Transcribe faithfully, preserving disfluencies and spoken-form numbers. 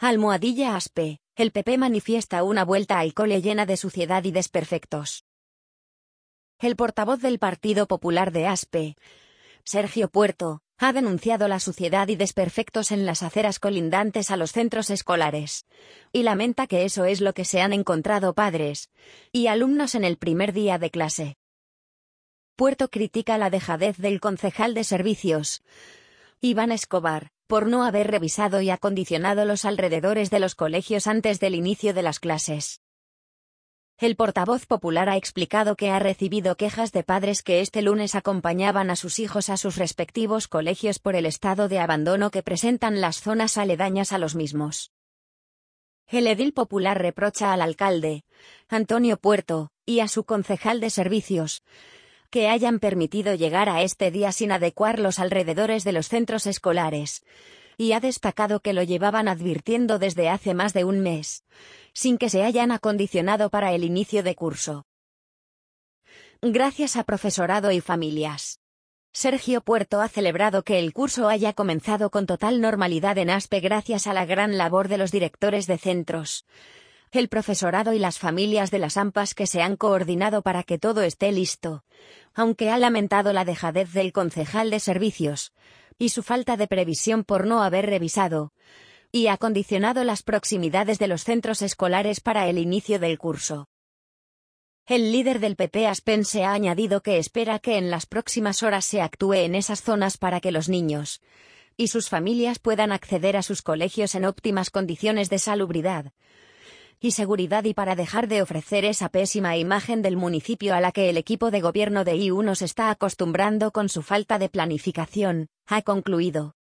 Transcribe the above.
Almohadilla Aspe, el P P manifiesta una vuelta al cole llena de suciedad y desperfectos. El portavoz del Partido Popular de Aspe, Sergio Puerto, ha denunciado la suciedad y desperfectos en las aceras colindantes a los centros escolares, y lamenta que eso es lo que se han encontrado padres y alumnos en el primer día de clase. Puerto critica la dejadez del concejal de servicios, Iván Escobar, por no haber revisado y acondicionado los alrededores de los colegios antes del inicio de las clases. El portavoz popular ha explicado que ha recibido quejas de padres que este lunes acompañaban a sus hijos a sus respectivos colegios por el estado de abandono que presentan las zonas aledañas a los mismos. El edil popular reprocha al alcalde, Antonio Puerto, y a su concejal de servicios, que hayan permitido llegar a este día sin adecuar los alrededores de los centros escolares, y ha destacado que lo llevaban advirtiendo desde hace más de un mes, sin que se hayan acondicionado para el inicio de curso. Gracias a profesorado y familias. Sergio Puerto ha celebrado que el curso haya comenzado con total normalidad en Aspe gracias a la gran labor de los directores de centros, el profesorado y las familias de las AMPAs que se han coordinado para que todo esté listo, aunque ha lamentado la dejadez del concejal de servicios y su falta de previsión por no haber revisado y acondicionado las proximidades de los centros escolares para el inicio del curso. El líder del P P aspense ha añadido que espera que en las próximas horas se actúe en esas zonas para que los niños y sus familias puedan acceder a sus colegios en óptimas condiciones de salubridad y seguridad y para dejar de ofrecer esa pésima imagen del municipio a la que el equipo de gobierno de I U nos está acostumbrando con su falta de planificación, ha concluido.